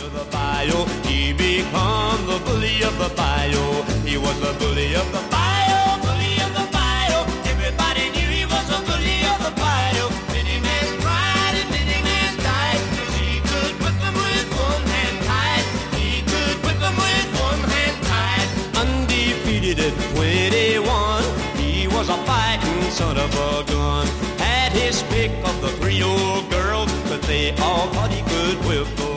of the bayou. He became the bully of the bayou. He was the bully of the bayou, bully of the bayou. Everybody knew he was the bully of the bayou. Many men cried and many men died, 'cause he could whip them with one hand tied. He could whip them with one hand tied. Undefeated at 21, he was a fighting son of a gun. Had his pick of the Creole girls, but they all thought he could whip the